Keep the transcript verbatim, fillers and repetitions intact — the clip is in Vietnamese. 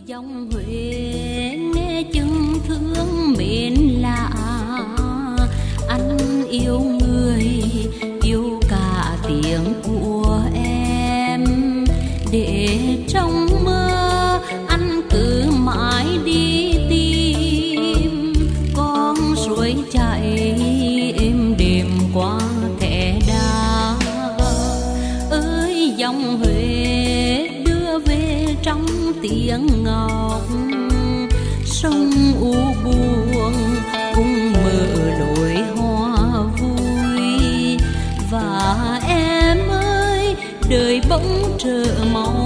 dòng Huế nghe chừng thương mến lạ, anh yêu người yêu cả tiếng của em, để trong mơ anh cứ mãi đi tìm con suối chảy êm đềm qua thẻ đá. Ơi dòng Huế đưa về trong tiếng ngọc, sông u buồn cùng mở lối hoa vui. Và em ơi đời bỗng trở màu